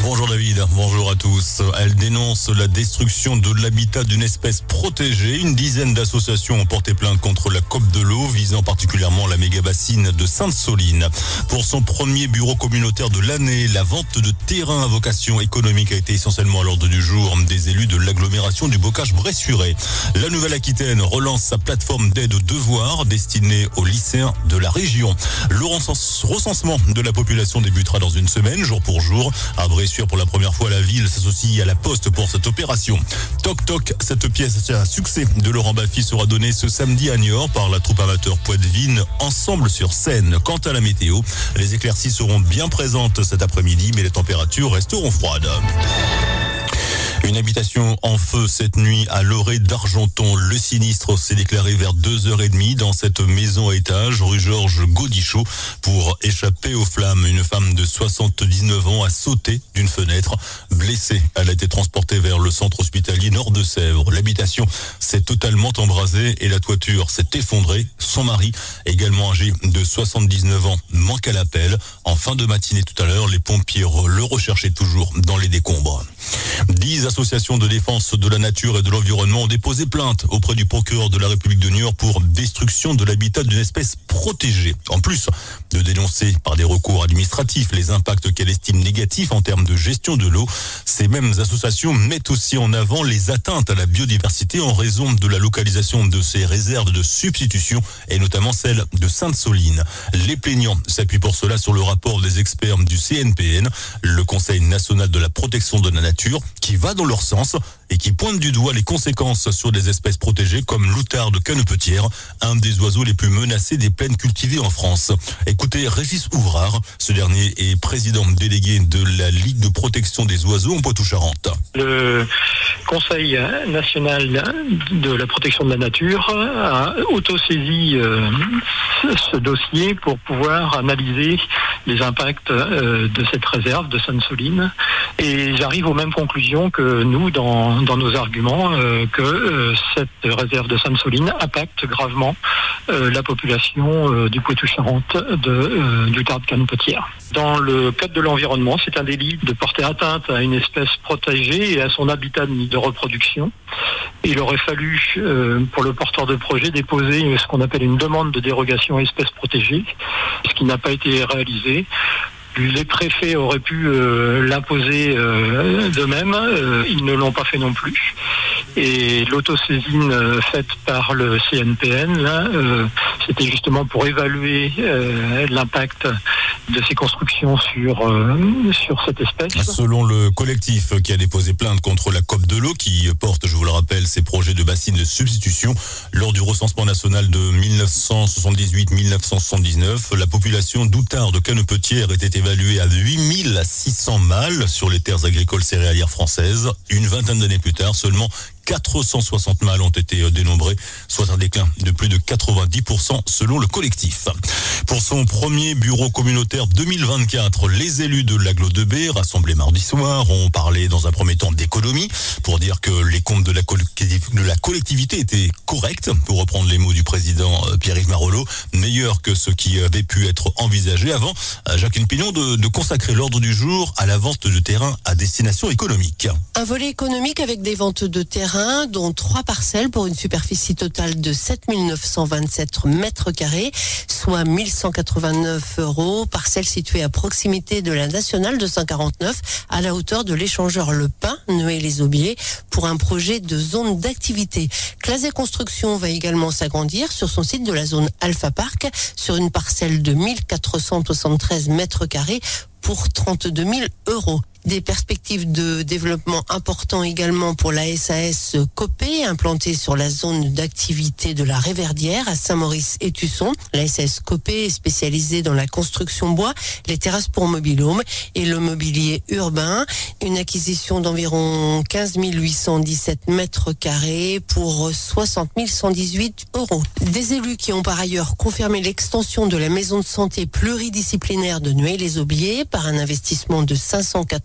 Bonjour David, bonjour à tous. Elle dénonce la destruction de l'habitat d'une espèce protégée. Une dizaine d'associations ont porté plainte contre la COP de l'eau, visant particulièrement la méga-bassine de Sainte-Soline. Pour son premier bureau communautaire de l'année, la vente de terrains à vocation économique a été essentiellement à l'ordre du jour des élus de l'agglomération du Bocage-Bressuret. La Nouvelle-Aquitaine relance sa plateforme d'aide aux devoirs destinée aux lycéens de la région. Le recensement de la population débutera dans une semaine, jour pour jour. À Bressuire, pour la première fois, la ville s'associe à la Poste pour cette opération. Toc Toc, cette pièce à succès de Laurent Baffy sera donnée ce samedi à Niort par la troupe amateur Poitevine, ensemble sur scène. Quant à la météo, les éclaircies seront bien présentes cet après-midi, mais les températures resteront froides. Une habitation en feu cette nuit à Loré d'Argenton. Le sinistre s'est déclaré vers 2h30 dans cette maison à étage rue Georges Gaudichaud. Pour échapper aux flammes, une femme de 79 ans a sauté d'une fenêtre. Blessée, elle a été transportée vers le centre hospitalier Nord de Sèvres. L'habitation s'est totalement embrasée et la toiture s'est effondrée. Son mari, également âgé de 79 ans, manque à l'appel. En fin de matinée tout à l'heure, les pompiers le recherchaient toujours dans les décombres. 10 associations de défense de la nature et de l'environnement ont déposé plainte auprès du procureur de la République de Niort pour destruction de l'habitat d'une espèce protégée. En plus de dénoncer par des recours administratifs les impacts qu'elle estime négatifs en termes de gestion de l'eau, ces mêmes associations mettent aussi en avant les atteintes à la biodiversité en raison de la localisation de ces réserves de substitution et notamment celle de Sainte-Soline. Les plaignants s'appuient pour cela sur le rapport des experts du CNPN, le Conseil national de la protection de la nature, qui va dans leur sens et qui pointe du doigt les conséquences sur des espèces protégées comme l'outarde canepetière, un des oiseaux les plus menacés des plaines cultivées en France. Écoutez Régis Ouvrard, ce dernier est président délégué de la Ligue de protection des oiseaux en Poitou-Charentes. Le Conseil national de la protection de la nature a autosaisi ce dossier pour pouvoir analyser les impacts de cette réserve de Sainte-Soline, et j'arrive aux mêmes conclusions que nous dans nos arguments, que cette réserve de Sainte-Soline impacte gravement la population du Poitou-Charentes d'outarde canepetière. Dans le code de l'environnement, c'est un délit de porter atteinte à une espèce protégée et à son habitat de reproduction. Il aurait fallu, pour le porteur de projet, déposer ce qu'on appelle une demande de dérogation espèce protégée, ce qui n'a pas été réalisé. Les préfets auraient pu l'imposer d'eux-mêmes, ils ne l'ont pas fait non plus. Et l'autosaisine faite par le CNPN, là, c'était justement pour évaluer l'impact de ces constructions sur cette espèce. Selon le collectif qui a déposé plainte contre la COP de l'eau, qui porte, je vous le rappelle, ses projets de bassines de substitution, lors du recensement national de 1978-1979, la population d'outarde canepetière était évaluée à 8600 mâles sur les terres agricoles céréalières françaises. Une vingtaine d'années plus tard, seulement 460 mâles ont été dénombrés, soit un déclin de plus de 90% selon le collectif. Pour son premier bureau communautaire 2024, les élus de l'Agglo de Baie, rassemblés mardi soir, ont parlé dans un premier temps d'économie pour dire que les comptes de la collectivité étaient corrects, pour reprendre les mots du président Pierre-Yves Marolleau, meilleurs que ce qui avait pu être envisagé avant. Jacqueline Pignon de consacrer l'ordre du jour à la vente de terrain à destination économique. Un volet économique avec des ventes de terrain, dont 3 parcelles pour une superficie totale de 7 927 mètres carrés, soit 1 189 €. Parcelle située à proximité de la nationale 249, à la hauteur de l'échangeur Le Pin, Nueil-les-Aubiers, pour un projet de zone d'activité. Claset Construction va également s'agrandir sur son site de la zone Alpha Park, sur une parcelle de 1473 mètres carrés pour 32 000 €. Des perspectives de développement importants également pour la SAS Copé, implantée sur la zone d'activité de la Réverdière à Saint-Maurice-et-Tusson. La SAS Copé est spécialisée dans la construction bois, les terrasses pour mobil-home et le mobilier urbain. Une acquisition d'environ 15 817 mètres carrés pour 60 118 €. Des élus qui ont par ailleurs confirmé l'extension de la maison de santé pluridisciplinaire de Nueil-les-Aubiers par un investissement de 580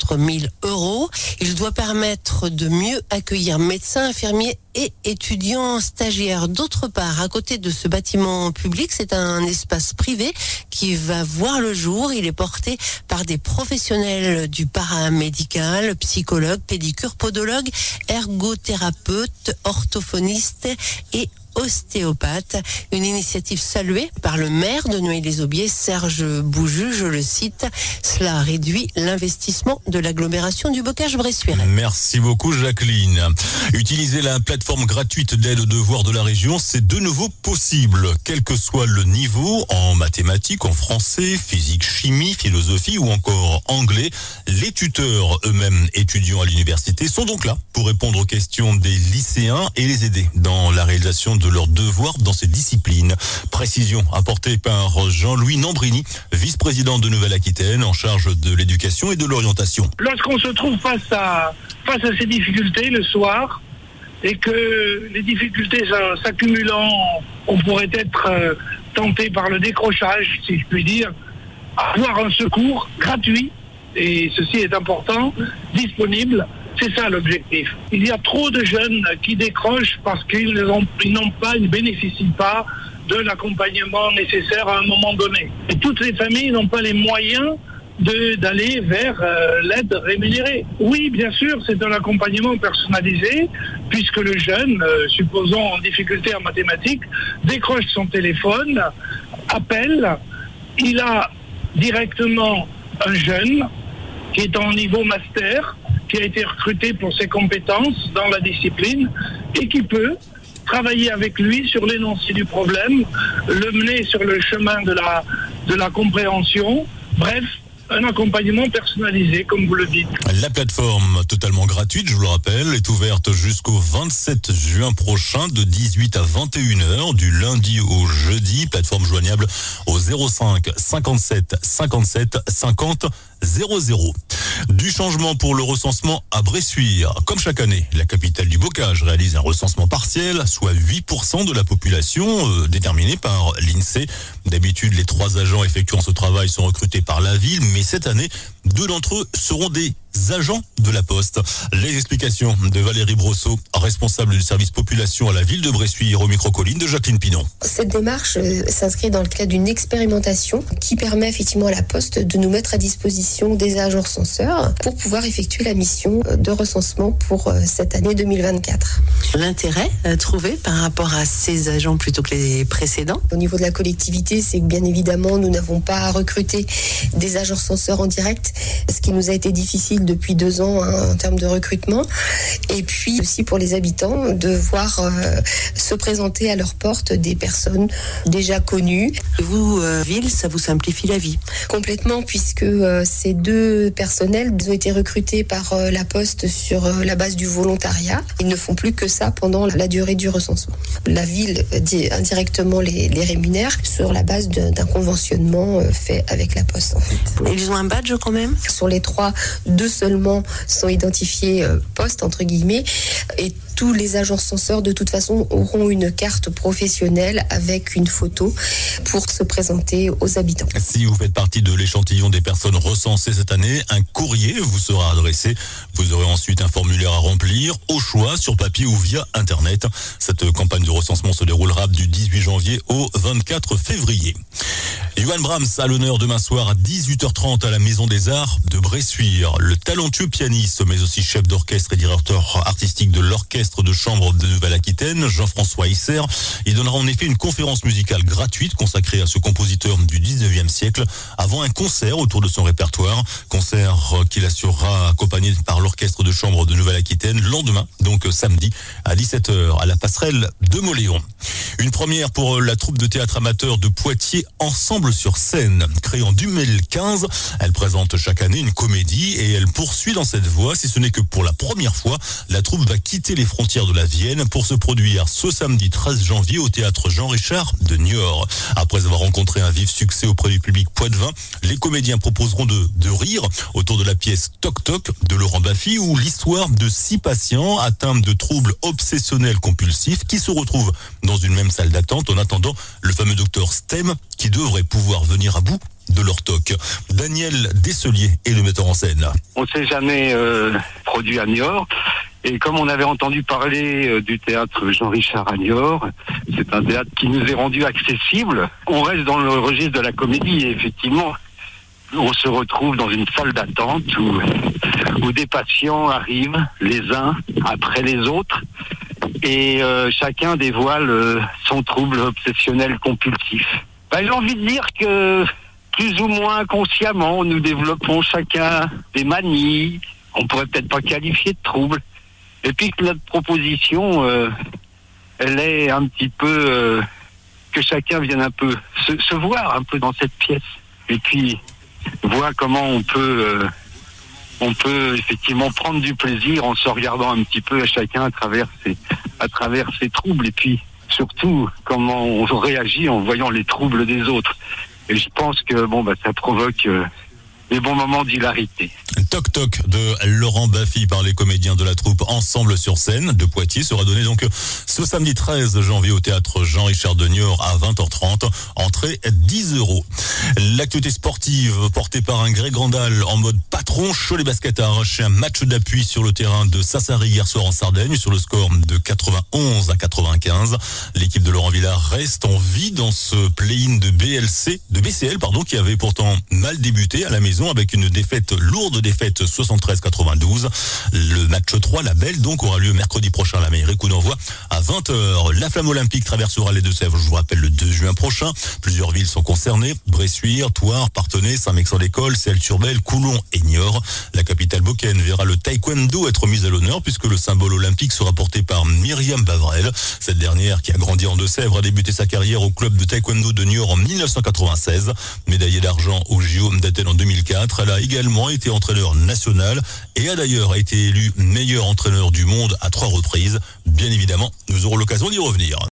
4 000 €. Il doit permettre de mieux accueillir médecins, infirmiers et étudiants stagiaires. D'autre part, à côté de ce bâtiment public, c'est un espace privé qui va voir le jour. Il est porté par des professionnels du paramédical, psychologues, pédicures, podologues, ergothérapeutes, orthophonistes et ostéopathe. Une initiative saluée par le maire de Noailles-les-Aubiers, Serge Bouju, je le cite. Cela réduit l'investissement de l'agglomération du Bocage-Bressuire. Merci beaucoup Jacqueline. Utiliser la plateforme gratuite d'aide aux devoirs de la région, c'est de nouveau possible, quel que soit le niveau, en mathématiques, en français, physique, chimie, philosophie ou encore anglais. Les tuteurs, eux-mêmes étudiants à l'université, sont donc là pour répondre aux questions des lycéens et les aider dans la réalisation de leurs devoirs dans ces disciplines. Précision apportée par Jean-Louis Nambrini, vice-président de Nouvelle-Aquitaine en charge de l'éducation et de l'orientation. Lorsqu'on se trouve face à ces difficultés le soir et que les difficultés s'accumulant, on pourrait être tenté par le décrochage, si je puis dire, avoir un secours gratuit, et ceci est important, disponible. C'est ça l'objectif. Il y a trop de jeunes qui décrochent parce qu'ils ne bénéficient pas de l'accompagnement nécessaire à un moment donné. Et toutes les familles n'ont pas les moyens d'aller vers l'aide rémunérée. Oui, bien sûr, c'est un accompagnement personnalisé, puisque le jeune, supposons en difficulté en mathématiques, décroche son téléphone, appelle, il a directement un jeune qui est en niveau master, qui a été recruté pour ses compétences dans la discipline et qui peut travailler avec lui sur l'énoncé du problème, le mener sur le chemin de la compréhension. Bref, un accompagnement personnalisé, comme vous le dites. La plateforme, totalement gratuite, je vous le rappelle, est ouverte jusqu'au 27 juin prochain de 18 à 21h, du lundi au jeudi. Plateforme joignable au 05 57 57 50 00. Du changement pour le recensement à Bressuire. Comme chaque année, la capitale du Bocage réalise un recensement partiel, soit 8% de la population déterminée par l'INSEE. D'habitude, les 3 agents effectuant ce travail sont recrutés par la ville, mais cette année, 2 d'entre eux seront des agents de la Poste. Les explications de Valérie Brosseau, responsable du service population à la ville de Bressuire, au micro-colline de Jacqueline Pinon. Cette démarche s'inscrit dans le cadre d'une expérimentation qui permet effectivement à la Poste de nous mettre à disposition des agents recenseurs pour pouvoir effectuer la mission de recensement pour cette année 2024. L'intérêt trouvé par rapport à ces agents plutôt que les précédents? Au niveau de la collectivité, c'est que bien évidemment, nous n'avons pas recruté des agents recenseurs en direct, ce qui nous a été difficile depuis 2 ans en termes de recrutement. Et puis aussi pour les habitants, de voir se présenter à leur porte des personnes déjà connues. Vous, ville, ça vous simplifie la vie? Complètement, puisque ces 2 personnels ont été recrutés par la Poste sur la base du volontariat. Ils ne font plus que ça pendant la durée du recensement. La ville indirectement les rémunère sur la base d'un conventionnement fait avec la Poste, en fait. Ils ont un badge quand même? Sur les 3, 2 seulement sont identifiés Poste, entre guillemets, et tous les agents recenseurs, de toute façon, auront une carte professionnelle avec une photo pour se présenter aux habitants. Si vous faites partie de l'échantillon des personnes recensées cette année, un courrier vous sera adressé. Vous aurez ensuite un formulaire à remplir, au choix, sur papier ou via Internet. Cette campagne de recensement se déroulera du 18 janvier au 24 février. Johan Brahms à l'honneur demain soir à 18h30 à la Maison des Arts de Bressuire. Le talentueux pianiste, mais aussi chef d'orchestre et directeur artistique de l'orchestre de chambre de Nouvelle-Aquitaine, Jean-François Isser, il donnera en effet une conférence musicale gratuite consacrée à ce compositeur du 19e siècle avant un concert autour de son répertoire. Concert qu'il assurera accompagné par l'orchestre de chambre de Nouvelle-Aquitaine le lendemain, donc samedi à 17h à la passerelle de Moléon. Une première pour la troupe de théâtre amateur de Poitiers, Ensemble sur scène. Créée en 2015, elle présente chaque année une comédie et elle poursuit dans cette voie, si ce n'est que pour la première fois, la troupe va quitter les frontières de la Vienne pour se produire ce samedi 13 janvier au théâtre Jean-Richard de Niort. Après avoir rencontré un vif succès auprès du public poitevin, les comédiens proposeront de rire autour de la pièce Toc Toc de Laurent Baffy, où l'histoire de 6 patients atteints de troubles obsessionnels compulsifs qui se retrouvent dans une même salle d'attente en attendant le fameux docteur Stem qui devrait pouvoir venir à bout de leur toc. Daniel Desselier est le metteur en scène. On ne s'est jamais produit à Niort. Et comme on avait entendu parler du théâtre Jean-Richard à Niort, c'est un théâtre qui nous est rendu accessible. On reste dans le registre de la comédie et effectivement, on se retrouve dans une salle d'attente où des patients arrivent les uns après les autres et chacun dévoile son trouble obsessionnel compulsif. J'ai envie de dire que plus ou moins consciemment, nous développons chacun des manies, on pourrait peut-être pas qualifier de troubles. Et puis que notre proposition, elle est un petit peu que chacun vienne un peu se voir un peu dans cette pièce. Et puis voir comment on peut effectivement prendre du plaisir en se regardant un petit peu à chacun à travers ses troubles. Et puis surtout comment on réagit en voyant les troubles des autres. Et je pense que ça provoque des bons moments d'hilarité. Toc Toc de Laurent Baffy par les comédiens de la troupe Ensemble sur scène de Poitiers sera donné donc ce samedi 13 janvier au théâtre Jean-Richard de Niort à 20h30. Entrée 10 €. L'actualité sportive portée par un Greg Grandal en mode patron. Cholet Basket a arraché un match d'appui sur le terrain de Sassari hier soir en Sardaigne sur le score de 91-95. L'équipe de Laurent Villard reste en vie dans ce play-in de BCL qui avait pourtant mal débuté à la maison avec une lourde défaite 73-92. Le match 3, la belle, donc, aura lieu mercredi prochain à la mairie. Coup d'envoi à 20h. La flamme olympique traversera les Deux-Sèvres, je vous rappelle, le 2 juin prochain. Plusieurs villes sont concernées. Bressuire, Thouars, Parthenay, Saint-Mexan-l'École, Celles-sur-Belle, Coulon et Niort. La capitale boccaine verra le taekwondo être mise à l'honneur puisque le symbole olympique sera porté par Myriam Bavrel. Cette dernière, qui a grandi en Deux-Sèvres, a débuté sa carrière au club de taekwondo de Niort en 1996. Médaillée d'argent au JO d'Athènes en 2004. Elle a également été entraîneur national et a d'ailleurs été élu meilleur entraîneur du monde à 3 reprises. Bien évidemment, nous aurons l'occasion d'y revenir.